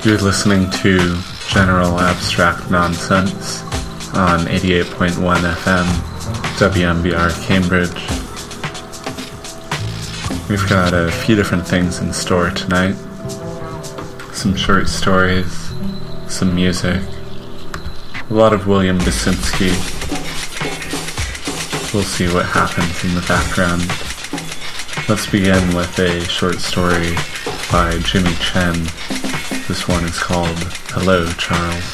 You're listening to General Abstract Nonsense on 88.1 FM, WMBR Cambridge. We've got a few different things in store tonight. Some short stories, some music, a lot of William Basinski. We'll see what happens in the background. Let's begin with a short story by Jimmy Chen. This one is called Hello, Charles.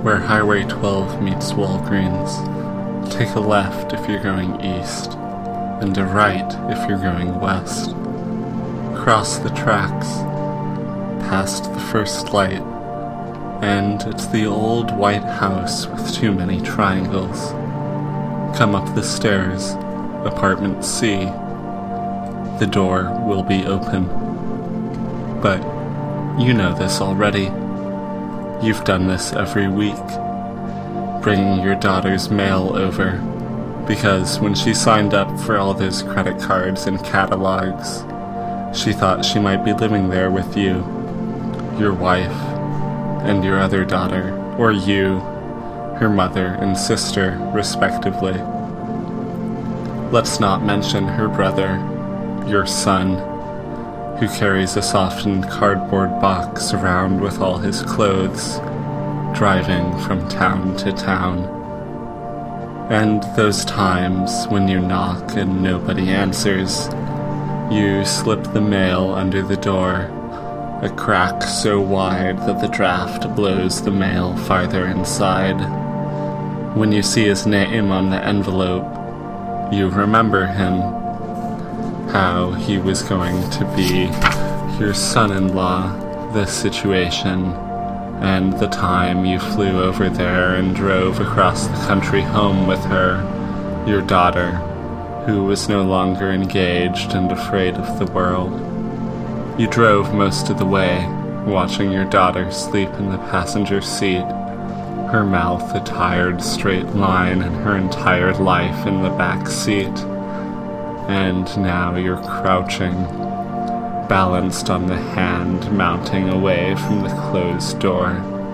where Highway 12 meets Walgreens. Take a left if you're going east, and a right if you're going west. Cross the tracks, past the first light, and it's the old white house with too many triangles. Come up the stairs, apartment C. The door will be open. But you know this already. You've done this every week, bringing your daughter's mail over, because when she signed up for all those credit cards and catalogs, she thought she might be living there with you, your wife, and your other daughter, or you, her mother and sister, respectively. Let's not mention her brother, your son, who carries a softened cardboard box around with all his clothes, driving from town to town. And those times when you knock and nobody answers, you slip the mail under the door, a crack so wide that the draft blows the mail farther inside. When you see his name on the envelope, you remember him, how he was going to be your son-in-law, this situation, and the time you flew over there and drove across the country home with her, your daughter, who was no longer engaged and afraid of the world. You drove most of the way, watching your daughter sleep in the passenger seat, her mouth a tired straight line and her entire life in the back seat. And now you're crouching, balanced on the hand mounting away from the closed door.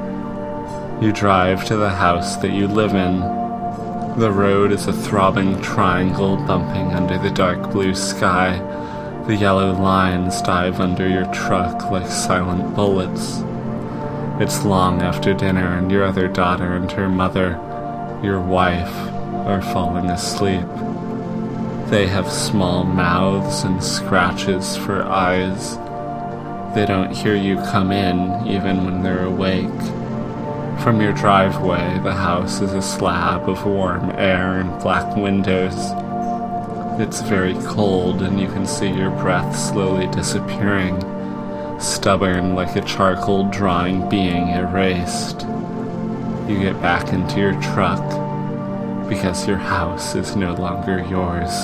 You drive to the house that you live in. The road is a throbbing triangle bumping under the dark blue sky. The yellow lines dive under your truck like silent bullets. It's long after dinner and your other daughter and her mother, your wife, are falling asleep. They have small mouths and scratches for eyes. They don't hear you come in even when they're awake. From your driveway, the house is a slab of warm air and black windows. It's very cold and you can see your breath slowly disappearing, stubborn like a charcoal drawing being erased. You get back into your truck because your house is no longer yours.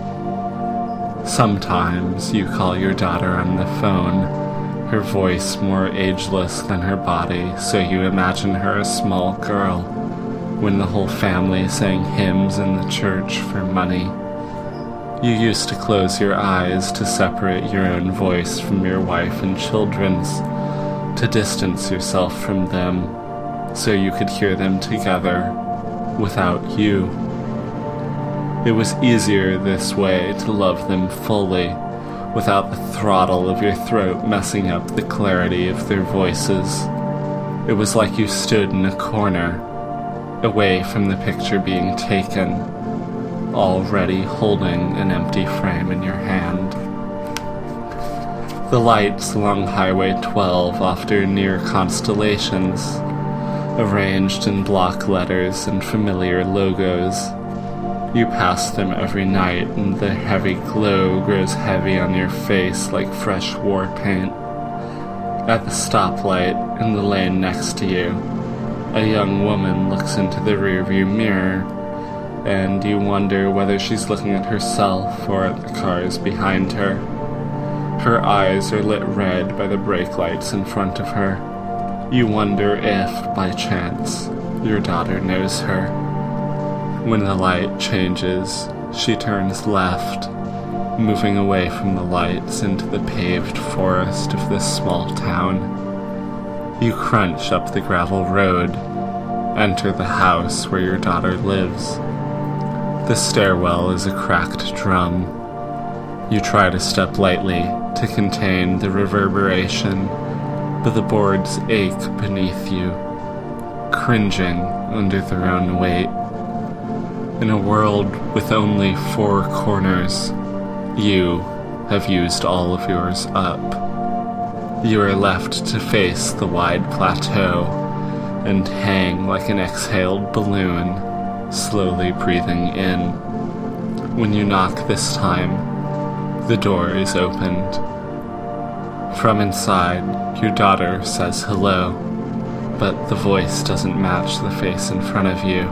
Sometimes you call your daughter on the phone, her voice more ageless than her body, so you imagine her a small girl, when the whole family sang hymns in the church for money. You used to close your eyes to separate your own voice from your wife and children's, to distance yourself from them, so you could hear them together, without you. It was easier this way to love them fully, without the throttle of your throat messing up the clarity of their voices. It was like you stood in a corner, away from the picture being taken, already holding an empty frame in your hand. The lights along Highway 12 offer near constellations, arranged in block letters and familiar logos. You pass them every night, and the heavy glow grows heavy on your face like fresh war paint. At the stoplight, in the lane next to you, a young woman looks into the rearview mirror, and you wonder whether she's looking at herself or at the cars behind her. Her eyes are lit red by the brake lights in front of her. You wonder if, by chance, your daughter knows her. When the light changes, she turns left, moving away from the lights into the paved forest of this small town. You crunch up the gravel road, enter the house where your daughter lives. The stairwell is a cracked drum. You try to step lightly to contain the reverberation, but the boards ache beneath you, cringing under their own weight. In a world with only 4 corners, you have used all of yours up. You are left to face the wide plateau and hang like an exhaled balloon, slowly breathing in. When you knock this time, the door is opened. From inside, your daughter says hello, but the voice doesn't match the face in front of you.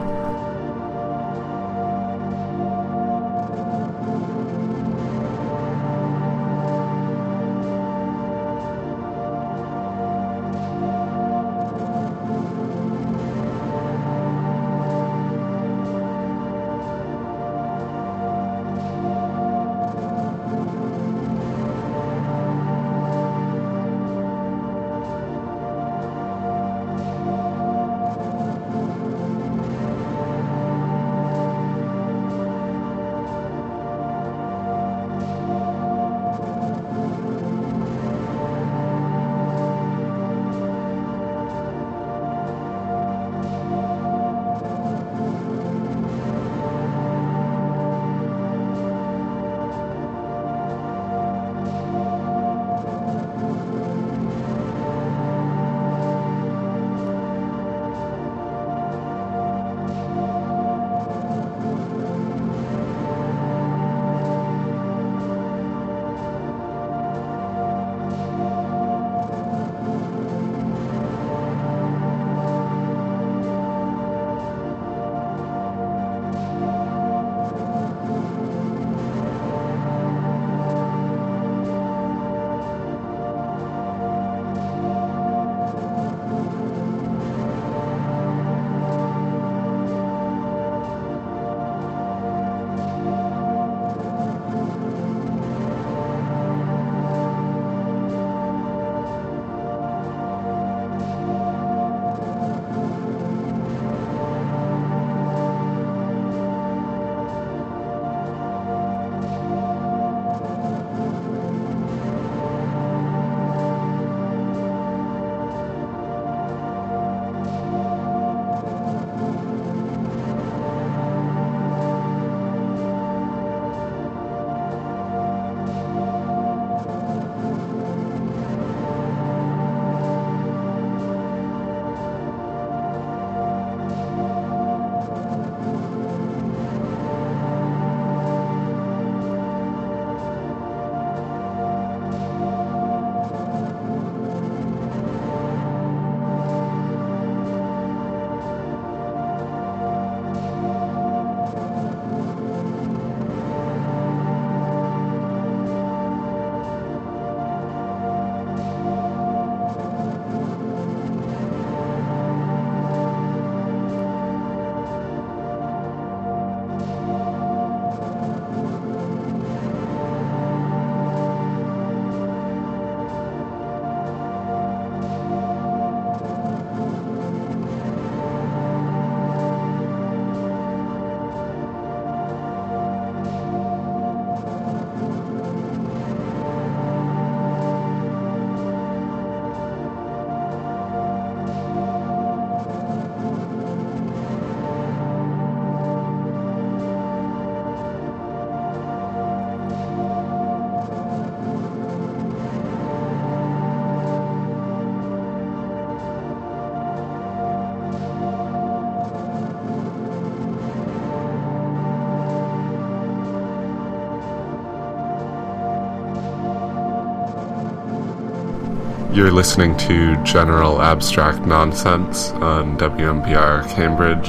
You're listening to General Abstract Nonsense on WMPR Cambridge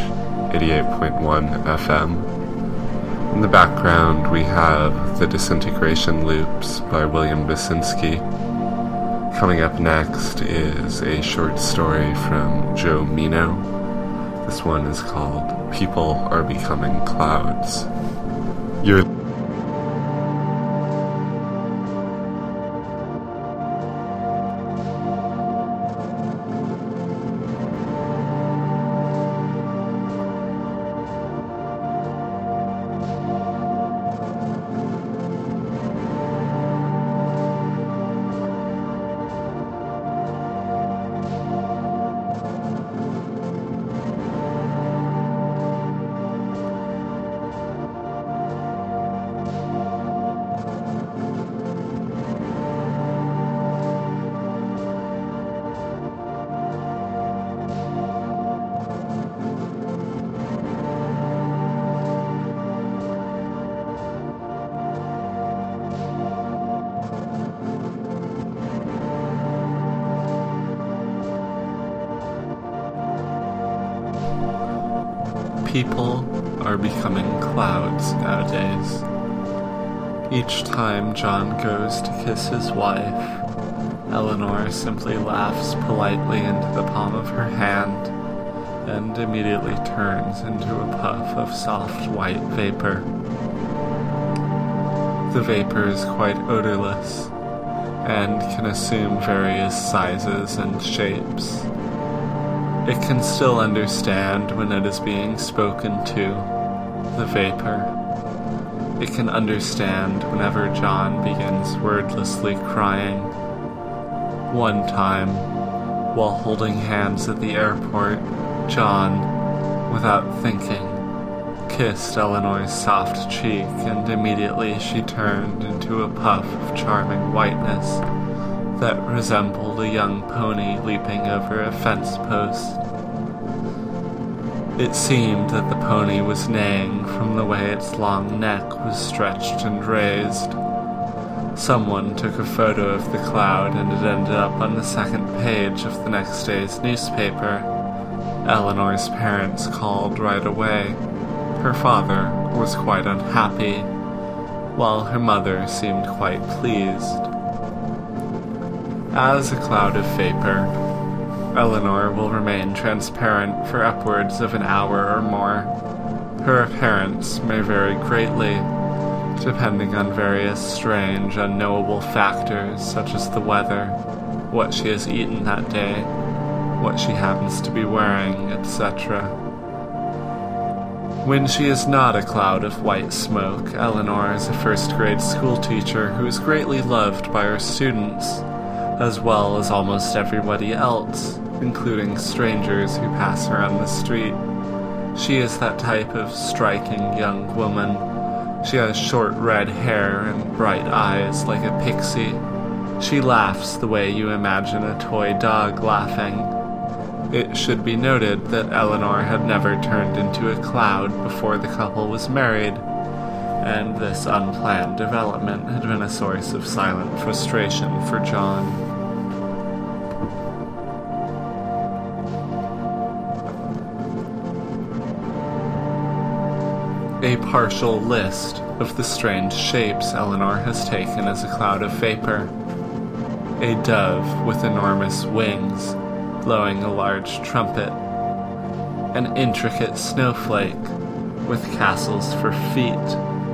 88.1 FM. In the background we have The Disintegration Loops by William Basinski. Coming up next is a short story from Joe Mino. This one is called People Are Becoming Clouds. You're People are becoming clouds nowadays. Each time John goes to kiss his wife, Eleanor simply laughs politely into the palm of her hand and immediately turns into a puff of soft white vapor. The vapor is quite odorless and can assume various sizes and shapes. It can still understand when it is being spoken to, the vapor. It can understand whenever John begins wordlessly crying. One time, while holding hands at the airport, John, without thinking, kissed Eleanor's soft cheek, and immediately she turned into a puff of charming whiteness that resembled a young pony leaping over a fence post. It seemed that the pony was neighing from the way its long neck was stretched and raised. Someone took a photo of the cloud and it ended up on the second page of the next day's newspaper. Eleanor's parents called right away. Her father was quite unhappy, while her mother seemed quite pleased. As a cloud of vapor, Eleanor will remain transparent for upwards of an hour or more. Her appearance may vary greatly, depending on various strange, unknowable factors such as the weather, what she has eaten that day, what she happens to be wearing, etc. When she is not a cloud of white smoke, Eleanor is a first-grade schoolteacher who is greatly loved by her students, as well as almost everybody else, including strangers who pass her on the street. She is that type of striking young woman. She has short red hair and bright eyes like a pixie. She laughs the way you imagine a toy dog laughing. It should be noted that Eleanor had never turned into a cloud before the couple was married, and this unplanned development had been a source of silent frustration for John. A partial list of the strange shapes Eleanor has taken as a cloud of vapor. A dove with enormous wings, blowing a large trumpet. An intricate snowflake with castles for feet.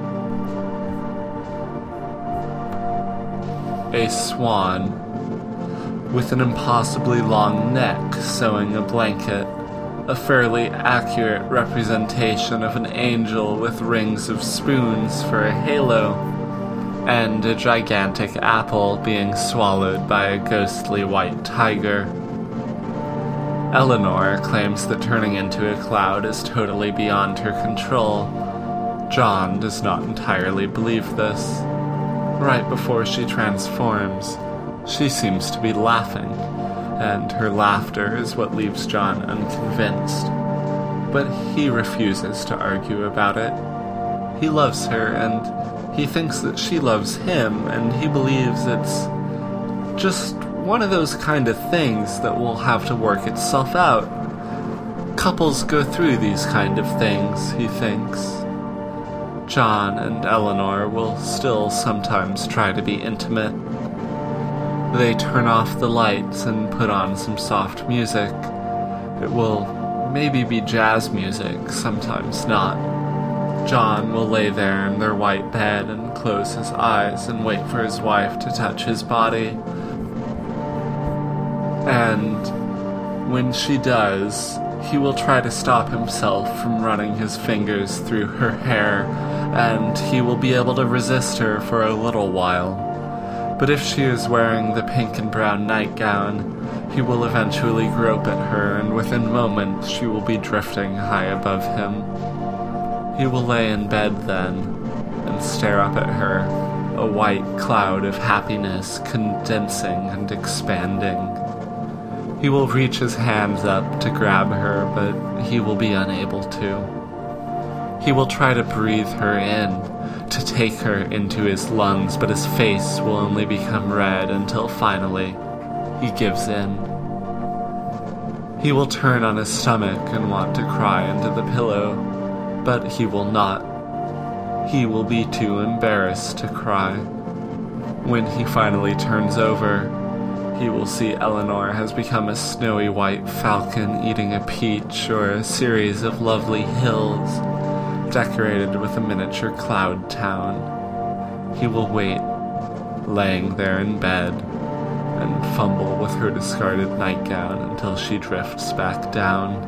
A swan with an impossibly long neck sewing a blanket. A fairly accurate representation of an angel with rings of spoons for a halo, and a gigantic apple being swallowed by a ghostly white tiger. Eleanor claims that turning into a cloud is totally beyond her control. John does not entirely believe this. Right before she transforms, she seems to be laughing, and her laughter is what leaves John unconvinced. But he refuses to argue about it. He loves her, and he thinks that she loves him, and he believes it's just one of those kind of things that will have to work itself out. Couples go through these kind of things, he thinks. John and Eleanor will still sometimes try to be intimate. They turn off the lights and put on some soft music. It will maybe be jazz music, sometimes not. John will lay there in their white bed and close his eyes and wait for his wife to touch his body. And when she does, he will try to stop himself from running his fingers through her hair, and he will be able to resist her for a little while. But if she is wearing the pink and brown nightgown, he will eventually grope at her, and within moments she will be drifting high above him. He will lay in bed then, and stare up at her, a white cloud of happiness condensing and expanding. He will reach his hands up to grab her, but he will be unable to. He will try to breathe her in, to take her into his lungs, but his face will only become red until finally he gives in. He will turn on his stomach and want to cry into the pillow, But he will not. He will be too embarrassed to cry. When he finally turns over, he will see Eleanor has become a snowy white falcon eating a peach, or a series of lovely hills decorated with a miniature cloud town. He will wait, laying there in bed, and fumble with her discarded nightgown until she drifts back down.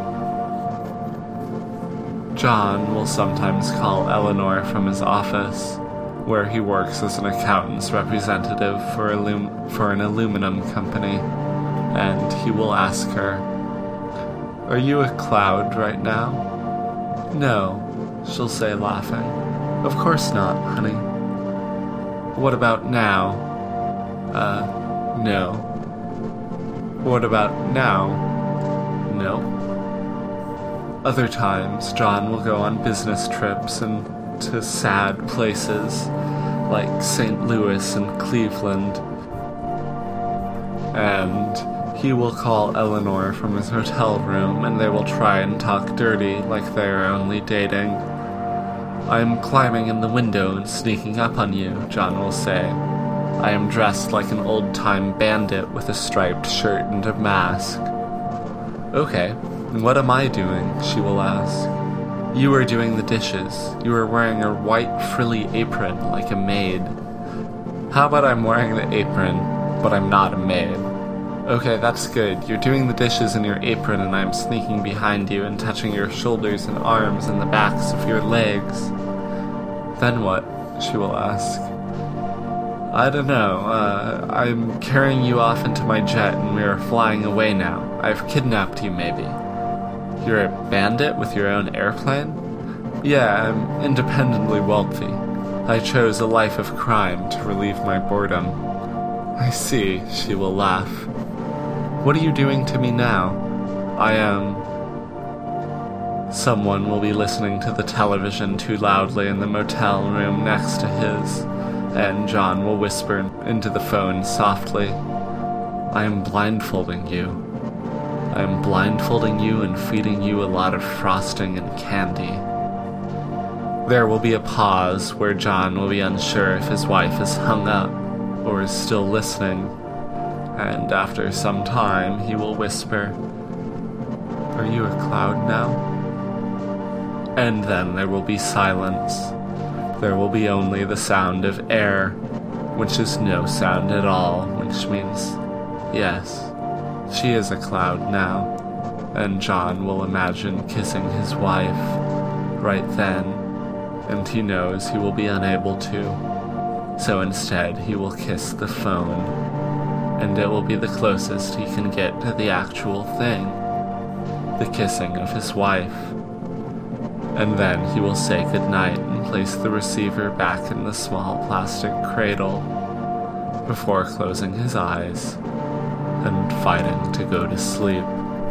John will sometimes call Eleanor from his office, where he works as an accountant's representative for an aluminum company, and he will ask her, "Are you a cloud right now?" "No," she'll say, laughing. "Of course not, honey." "What about now?" No." "What about now?" "No." Other times, John will go on business trips and to sad places like St. Louis and Cleveland, and he will call Eleanor from his hotel room, and they will try and talk dirty like they are only dating. "I am climbing in the window and sneaking up on you," John will say. "I am dressed like an old-time bandit with a striped shirt and a mask." "Okay, what am I doing?" she will ask. "You are doing the dishes. You are wearing a white frilly apron like a maid." "How about I'm wearing the apron, but I'm not a maid?" "Okay, that's good. You're doing the dishes in your apron and I'm sneaking behind you and touching your shoulders and arms and the backs of your legs." "Then what?" she will ask. "I don't know. I'm carrying you off into my jet and we are flying away now. I've kidnapped you, maybe." "You're a bandit with your own airplane?" "Yeah, I'm independently wealthy. I chose a life of crime to relieve my boredom." "I see," she will laugh. "What are you doing to me now?" "I am..." Someone will be listening to the television too loudly in the motel room next to his, and John will whisper into the phone softly, "I am blindfolding you. I am blindfolding you and feeding you a lot of frosting and candy." There will be a pause where John will be unsure if his wife is hung up or is still listening, and after some time he will whisper, "Are you a cloud now?" And then there will be silence. There will be only the sound of air, which is no sound at all, which means, yes, she is a cloud now, and John will imagine kissing his wife right then, and he knows he will be unable to, so instead he will kiss the phone, and it will be the closest he can get to the actual thing, the kissing of his wife. And then he will say goodnight and place the receiver back in the small plastic cradle before closing his eyes and fighting to go to sleep.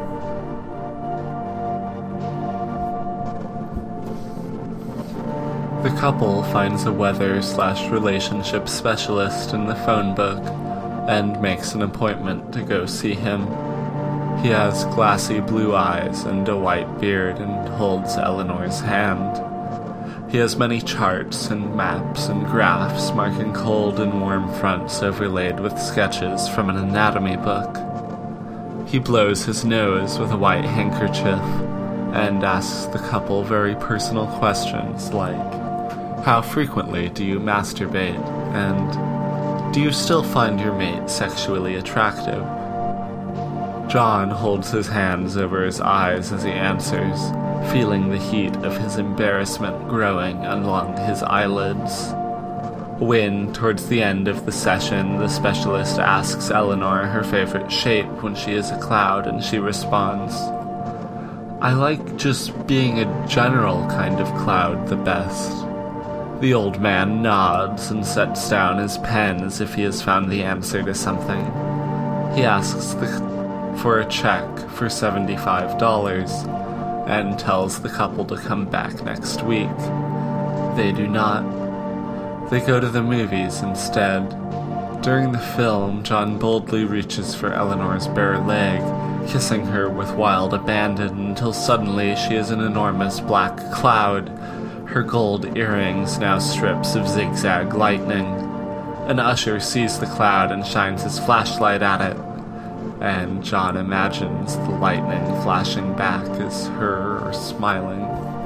The couple finds a weather/relationship specialist in the phone book and makes an appointment to go see him. He has glassy blue eyes and a white beard and holds Eleanor's hand. He has many charts and maps and graphs marking cold and warm fronts overlaid with sketches from an anatomy book. He blows his nose with a white handkerchief and asks the couple very personal questions like, "How frequently do you masturbate?" and "Do you still find your mate sexually attractive?" John holds his hands over his eyes as he answers, feeling the heat of his embarrassment growing along his eyelids. When, towards the end of the session, the specialist asks Eleanor her favorite shape when she is a cloud, and she responds, "I like just being a general kind of cloud the best." The old man nods and sets down his pen as if he has found the answer to something. He asks for a check for $75 and tells the couple to come back next week. They do not. They go to the movies instead. During the film, John boldly reaches for Eleanor's bare leg, kissing her with wild abandon until suddenly she is an enormous black cloud, her gold earrings now strips of zigzag lightning. An usher sees the cloud and shines his flashlight at it, and John imagines the lightning flashing back as her smiling.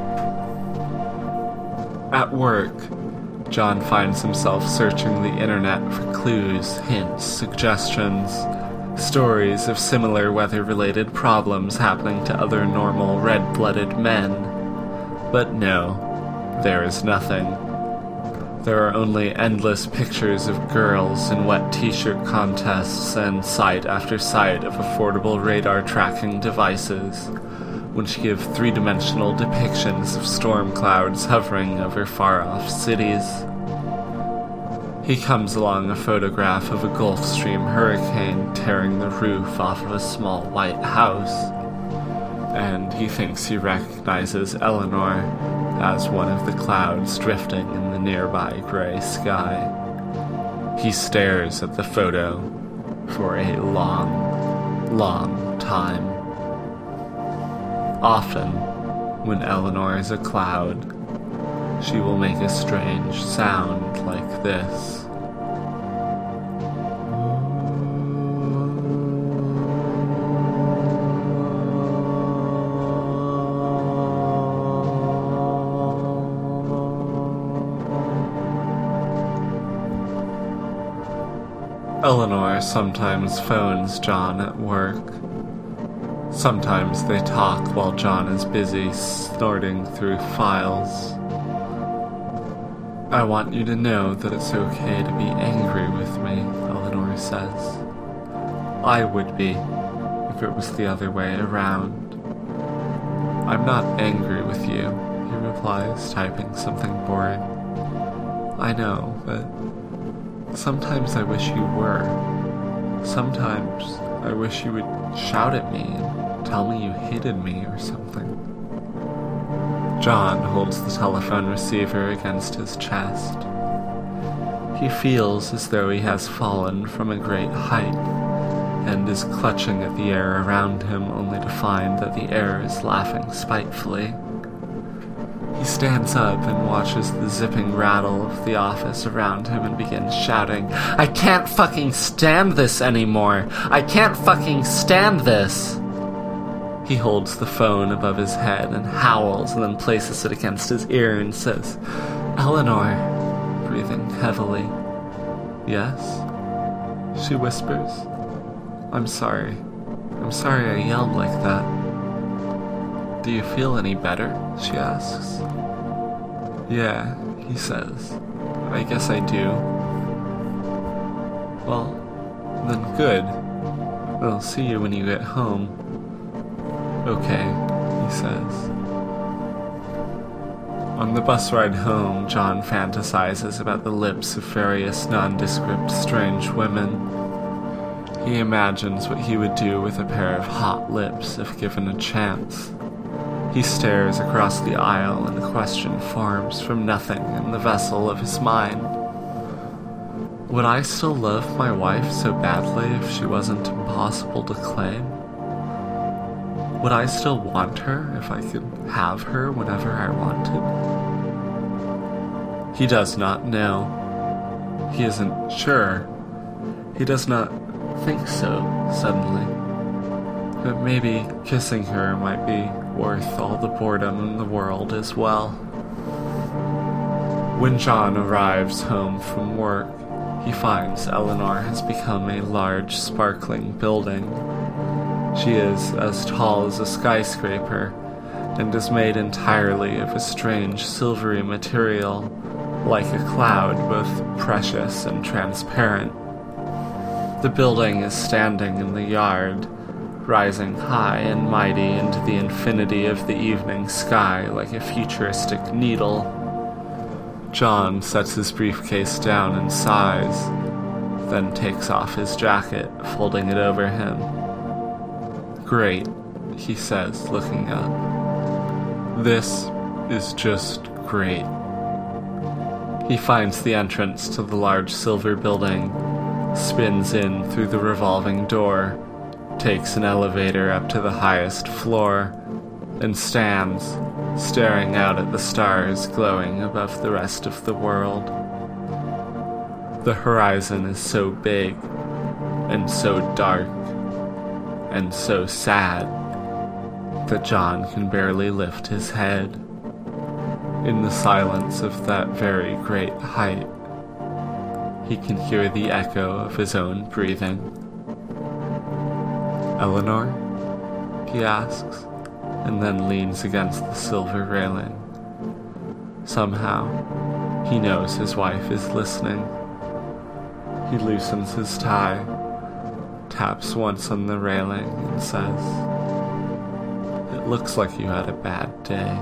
At work, John finds himself searching the internet for clues, hints, suggestions, stories of similar weather-related problems happening to other normal red-blooded men. But no, there is nothing. There are only endless pictures of girls in wet t-shirt contests and site after site of affordable radar tracking devices, which give three-dimensional depictions of storm clouds hovering over far-off cities. He comes along a photograph of a Gulf Stream hurricane tearing the roof off of a small white house, and he thinks he recognizes Eleanor as one of the clouds drifting in the nearby gray sky. He stares at the photo for a long, long time. Often, when Eleanor is a cloud, she will make a strange sound like this. Eleanor sometimes phones John at work. Sometimes they talk while John is busy snorting through files. "I want you to know that it's okay to be angry with me," Eleanor says. "I would be, if it was the other way around." "I'm not angry with you," he replies, typing something boring. "I know, but sometimes I wish you were. Sometimes I wish you would shout at me and tell me you hated me or something." John holds the telephone receiver against his chest. He feels as though he has fallen from a great height and is clutching at the air around him only to find that the air is laughing spitefully. He stands up and watches the zipping rattle of the office around him and begins shouting, "I can't fucking stand this anymore! I can't fucking stand this!" He holds the phone above his head and howls and then places it against his ear and says, "Eleanor," breathing heavily. "Yes?" she whispers. I'm sorry I yelled like that." "Do you feel any better?" she asks. "Yeah," he says. "I guess I do." "Well, then good. I'll see you when you get home." "Okay," he says. On the bus ride home, John fantasizes about the lips of various nondescript strange women. He imagines what he would do with a pair of hot lips if given a chance. He stares across the aisle and a question forms from nothing in the vessel of his mind. Would I still love my wife so badly if she wasn't impossible to claim? Would I still want her if I could have her whenever I wanted? He does not know. He isn't sure. He does not think so, suddenly. But maybe kissing her might be worth all the boredom in the world as well. When John arrives home from work, he finds Eleanor has become a large, sparkling building. She is as tall as a skyscraper, and is made entirely of a strange silvery material, like a cloud, both precious and transparent. The building is standing in the yard, rising high and mighty into the infinity of the evening sky like a futuristic needle. John sets his briefcase down and sighs, then takes off his jacket, folding it over him. "Great," he says, looking up. "This is just great." He finds the entrance to the large silver building, spins in through the revolving door, takes an elevator up to the highest floor and stands, staring out at the stars glowing above the rest of the world. The horizon is so big, and so dark, and so sad, that John can barely lift his head. In the silence of that very great height, he can hear the echo of his own breathing. "Eleanor?" he asks, and then leans against the silver railing. Somehow, he knows his wife is listening. He loosens his tie, taps once on the railing, and says, "It looks like you had a bad day."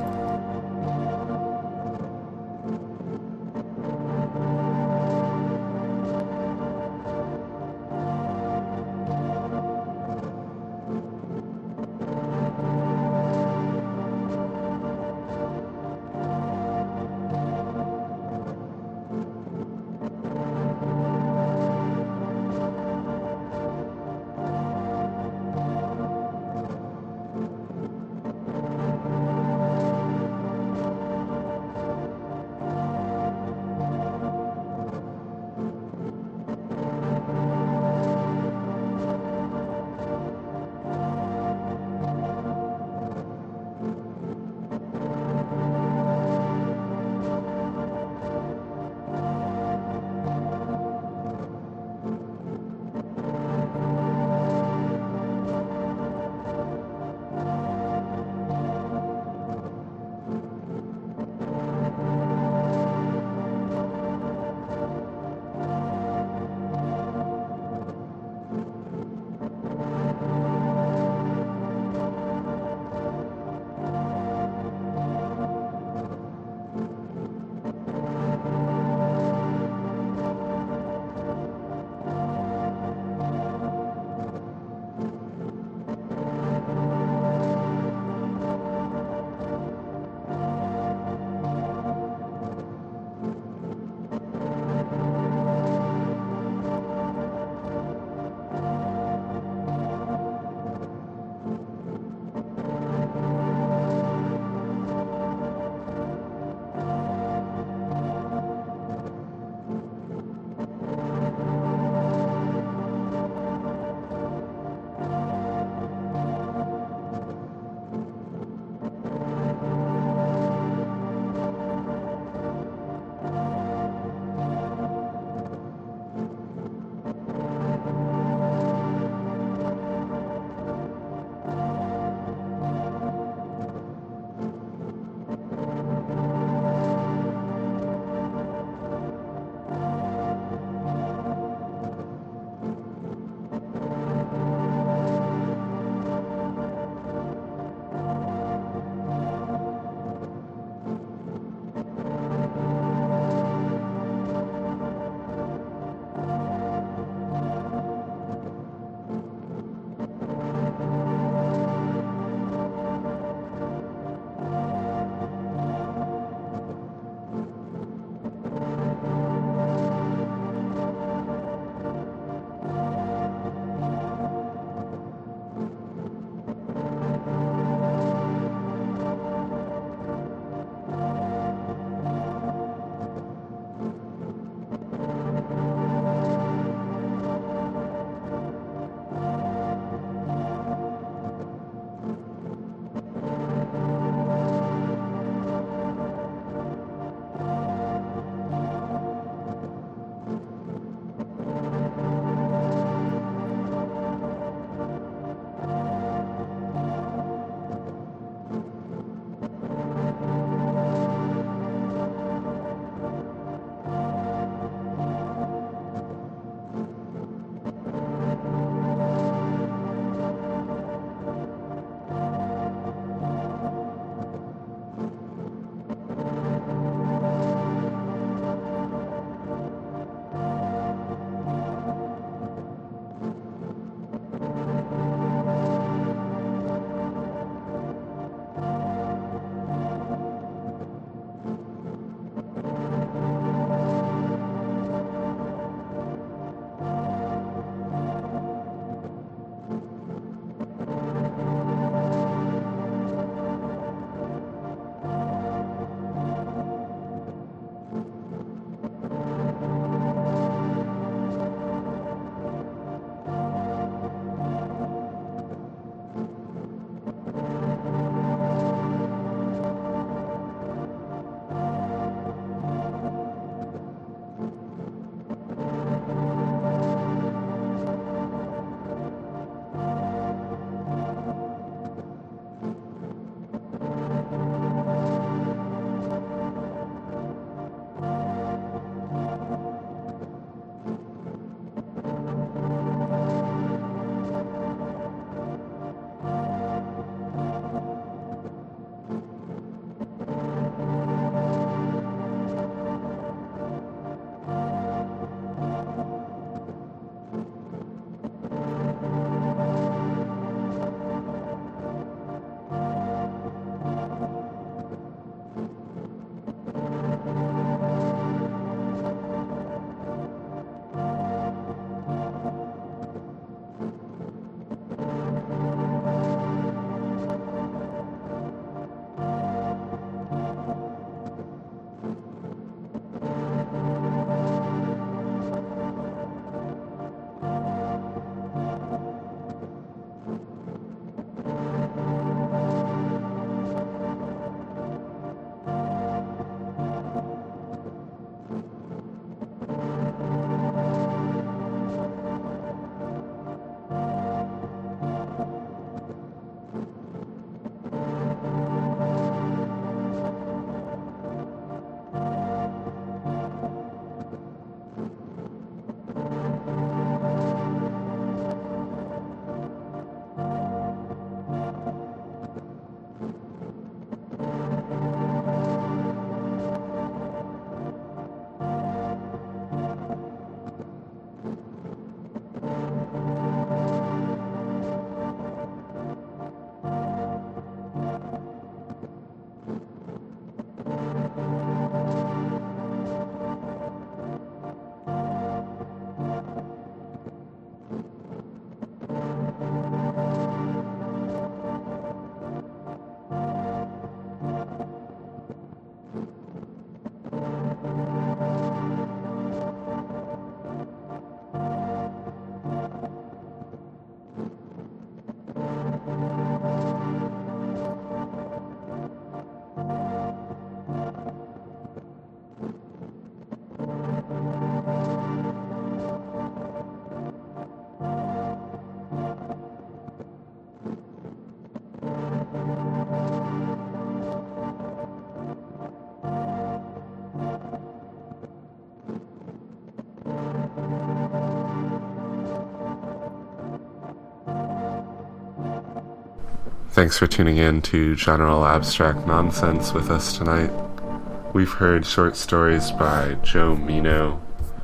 Thanks for tuning in to General Abstract Nonsense with us tonight. We've heard short stories by Joe Mino,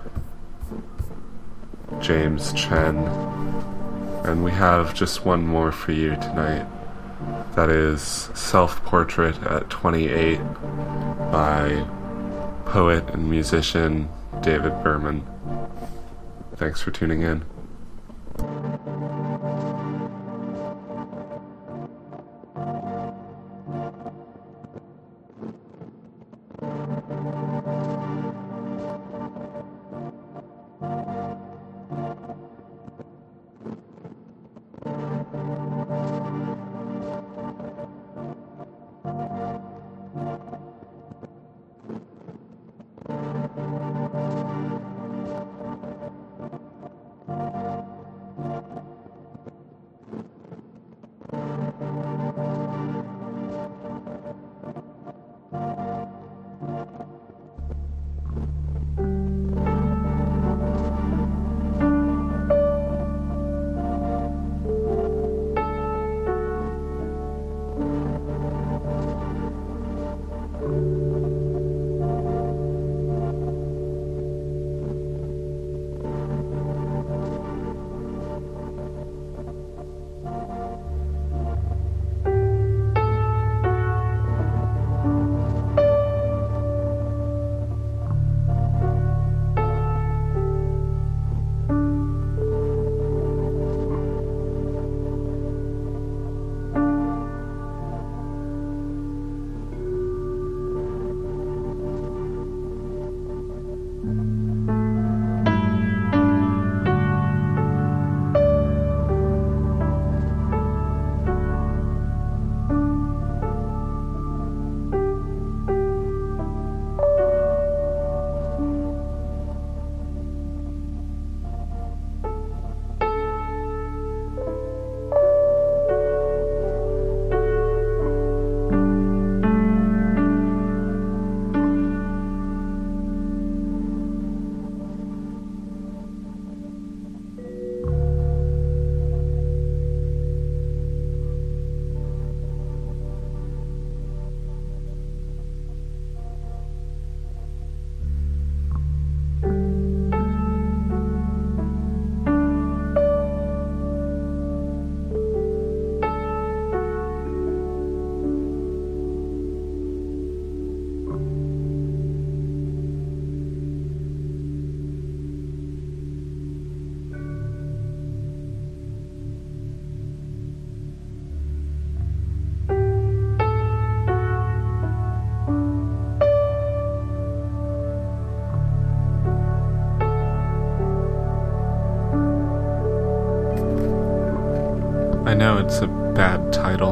James Chen, and we have just one more for you tonight. That is Self-Portrait at 28 by poet and musician David Berman. Thanks for tuning in. I know it's a bad title,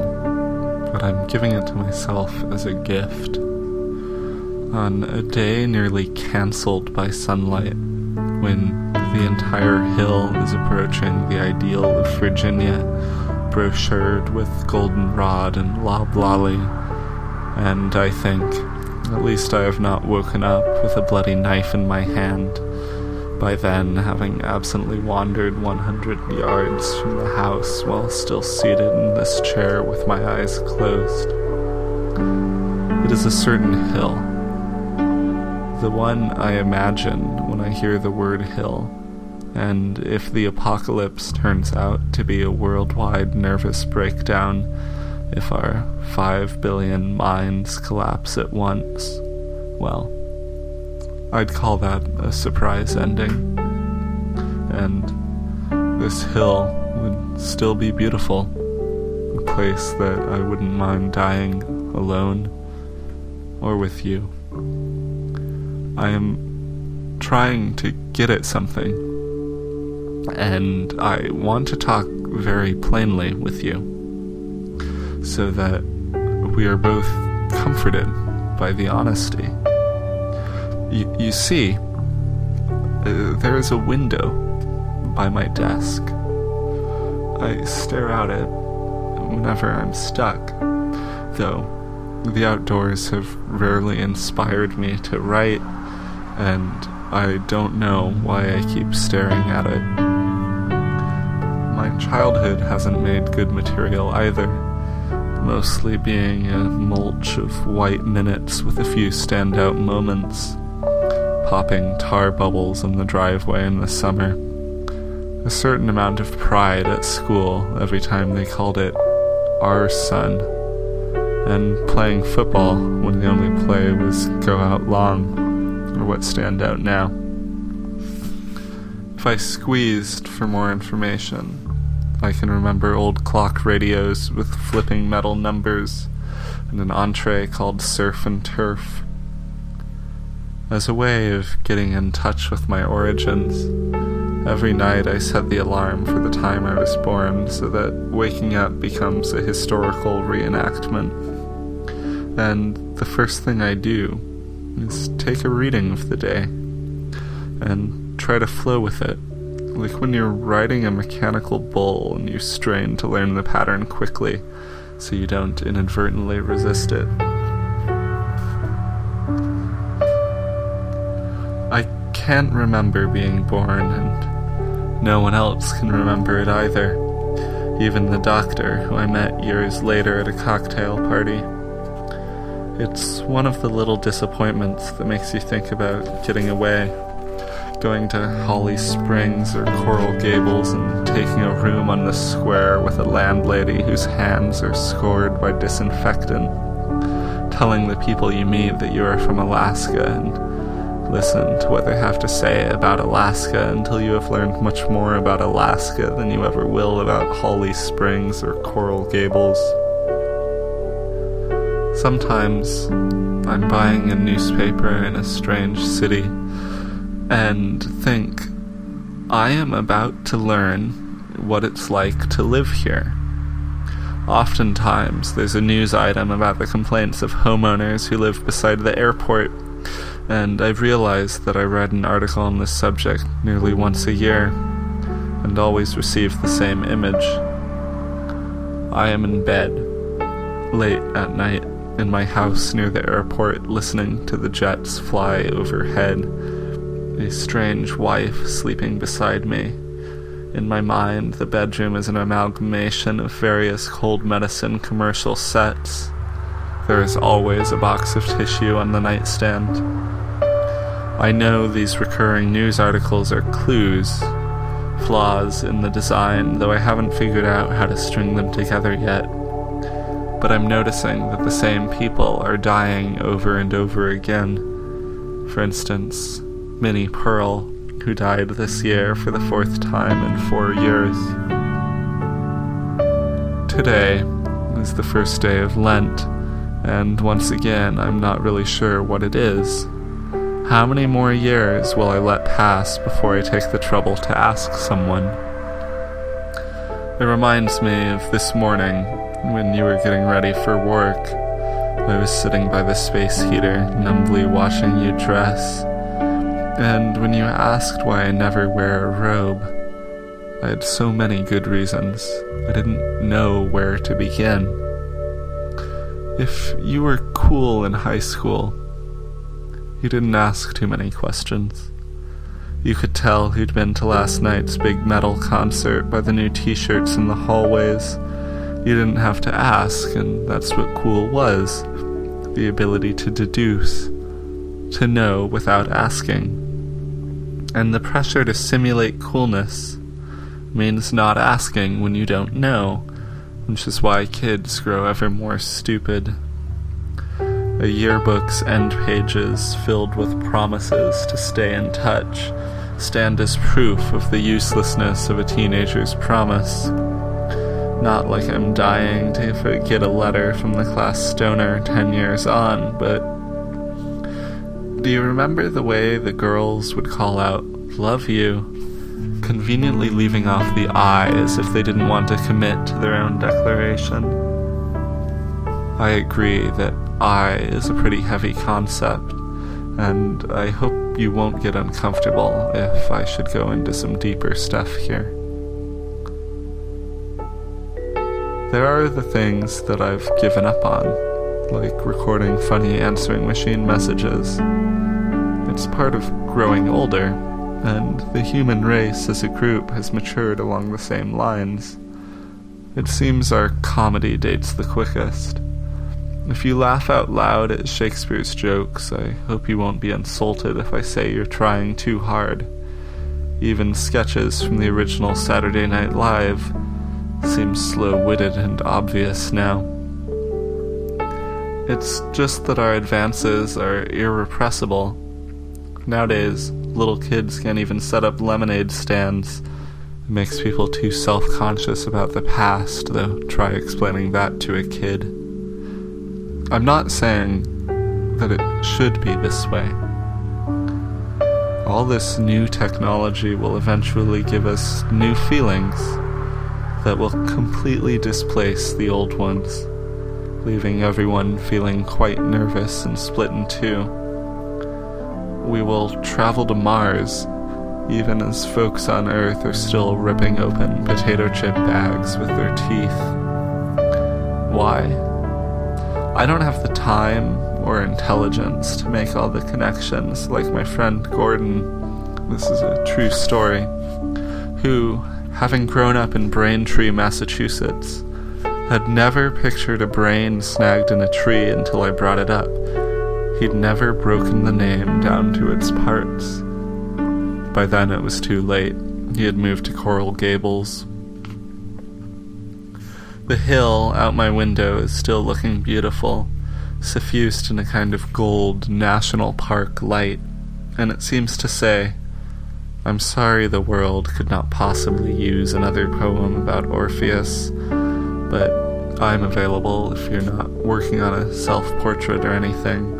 but I'm giving it to myself as a gift. On a day nearly cancelled by sunlight, when the entire hill is approaching the ideal of Virginia, brochured with goldenrod and loblolly, and I think, at least I have not woken up with a bloody knife in my hand, by then having absently wandered 100 yards from the house while still seated in this chair with my eyes closed. It is a certain hill, the one I imagine when I hear the word hill, and if the apocalypse turns out to be a worldwide nervous breakdown, if our 5 billion minds collapse at once, well, I'd call that a surprise ending. And this hill would still be beautiful, a place that I wouldn't mind dying alone or with you. I am trying to get at something, and I want to talk very plainly with you, so that we are both comforted by the honesty. You see, there is a window by my desk. I stare out it whenever I'm stuck, though the outdoors have rarely inspired me to write, and I don't know why I keep staring at it. My childhood hasn't made good material either, mostly being a mulch of white minutes with a few standout moments, popping tar bubbles in the driveway in the summer, a certain amount of pride at school every time they called it our son, and playing football when the only play was go out long, or what stand out now. If I squeezed for more information, I can remember old clock radios with flipping metal numbers and an entree called Surf and Turf. As a way of getting in touch with my origins, every night I set the alarm for the time I was born so that waking up becomes a historical reenactment. And the first thing I do is take a reading of the day and try to flow with it. Like when you're riding a mechanical bull and you strain to learn the pattern quickly so you don't inadvertently resist it. I can't remember being born, and no one else can remember it either, even the doctor who I met years later at a cocktail party. It's one of the little disappointments that makes you think about getting away, going to Holly Springs or Coral Gables and taking a room on the square with a landlady whose hands are scored by disinfectant, telling the people you meet that you are from Alaska and listen to what they have to say about Alaska until you have learned much more about Alaska than you ever will about Holly Springs or Coral Gables. Sometimes I'm buying a newspaper in a strange city and think, I am about to learn what it's like to live here. Oftentimes, there's a news item about the complaints of homeowners who live beside the airport, and I've realized that I read an article on this subject nearly once a year, and always receive the same image. I am in bed, late at night, in my house near the airport, listening to the jets fly overhead, a strange wife sleeping beside me. In my mind, the bedroom is an amalgamation of various cold medicine commercial sets. There is always a box of tissue on the nightstand. I know these recurring news articles are clues, flaws in the design, though I haven't figured out how to string them together yet. But I'm noticing that the same people are dying over and over again. For instance, Minnie Pearl, who died this year for the 4th time in 4 years. Today is the first day of Lent, and once again I'm not really sure what it is. How many more years will I let pass before I take the trouble to ask someone? It reminds me of this morning when you were getting ready for work. I was sitting by the space heater, numbly watching you dress. And when you asked why I never wear a robe, I had so many good reasons. I didn't know where to begin. If you were cool in high school, you didn't ask too many questions. You could tell who'd been to last night's big metal concert by the new t-shirts in the hallways. You didn't have to ask, and that's what cool was. The ability to deduce, to know without asking. And the pressure to simulate coolness means not asking when you don't know, which is why kids grow ever more stupid. A yearbook's end pages filled with promises to stay in touch stand as proof of the uselessness of a teenager's promise. Not like I'm dying to get a letter from the class stoner 10 years on, but do you remember the way the girls would call out, "Love you," conveniently leaving off the I as if they didn't want to commit to their own declaration? I agree that I is a pretty heavy concept, and I hope you won't get uncomfortable if I should go into some deeper stuff here. There are the things that I've given up on, like recording funny answering machine messages. It's part of growing older, and the human race as a group has matured along the same lines. It seems our comedy dates the quickest. If you laugh out loud at Shakespeare's jokes, I hope you won't be insulted if I say you're trying too hard. Even sketches from the original Saturday Night Live seem slow-witted and obvious now. It's just that our advances are irrepressible. Nowadays, little kids can't even set up lemonade stands. It makes people too self-conscious about the past, though try explaining that to a kid. I'm not saying that it should be this way. All this new technology will eventually give us new feelings that will completely displace the old ones, leaving everyone feeling quite nervous and split in two. We will travel to Mars, even as folks on Earth are still ripping open potato chip bags with their teeth. Why? I don't have the time or intelligence to make all the connections like my friend Gordon, this is a true story, who, having grown up in Braintree, Massachusetts, had never pictured a brain snagged in a tree until I brought it up. He'd never broken the name down to its parts. By then it was too late. He had moved to Coral Gables. The hill out my window is still looking beautiful, suffused in a kind of gold national park light, and it seems to say, I'm sorry the world could not possibly use another poem about Orpheus, but I'm available if you're not working on a self-portrait or anything.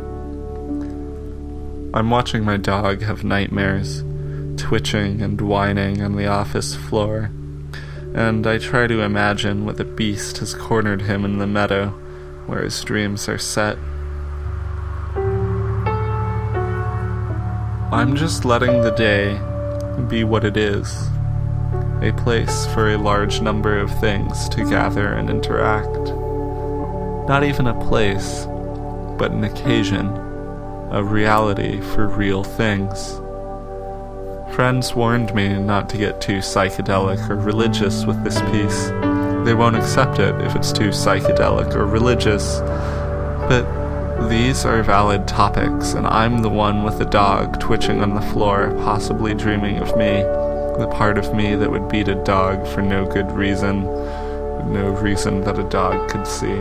I'm watching my dog have nightmares, twitching and whining on the office floor, and I try to imagine what the beast has cornered him in the meadow where his dreams are set. I'm just letting the day be what it is, a place for a large number of things to gather and interact. Not even a place, but an occasion, a reality for real things. Friends warned me not to get too psychedelic or religious with this piece. They won't accept it if it's too psychedelic or religious. But these are valid topics, and I'm the one with the dog twitching on the floor, possibly dreaming of me, the part of me that would beat a dog for no good reason, no reason that a dog could see.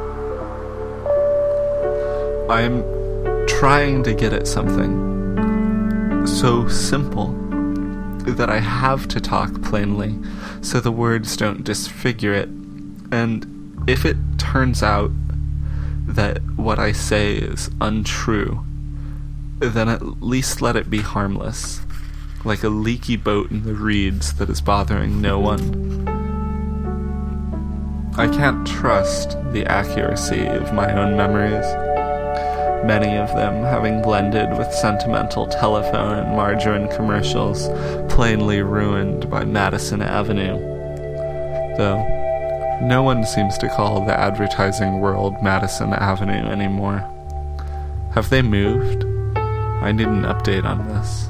I'm trying to get at something so simple that I have to talk plainly so the words don't disfigure it, and if it turns out that what I say is untrue, then at least let it be harmless, like a leaky boat in the reeds that is bothering no one. I can't trust the accuracy of my own memories, many of them having blended with sentimental telephone and margarine commercials plainly ruined by Madison Avenue. Though no one seems to call the advertising world Madison Avenue anymore. Have they moved? I need an update on this.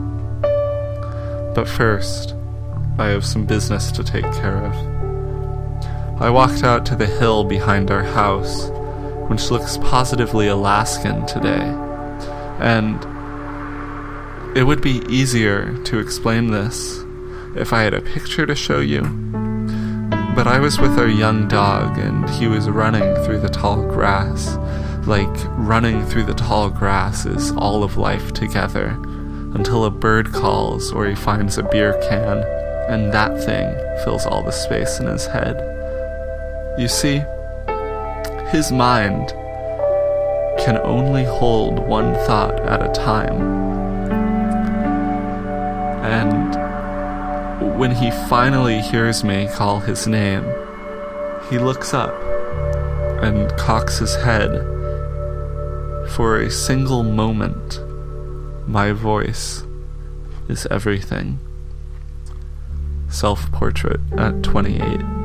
But first, I have some business to take care of. I walked out to the hill behind our house, which looks positively Alaskan today, and it would be easier to explain this if I had a picture to show you. But I was with our young dog, and he was running through the tall grass, like running through the tall grass is all of life together, until a bird calls or he finds a beer can, and that thing fills all the space in his head. You see, his mind can only hold one thought at a time. And when he finally hears me call his name, he looks up and cocks his head. For a single moment, my voice is everything. Self-portrait at 28.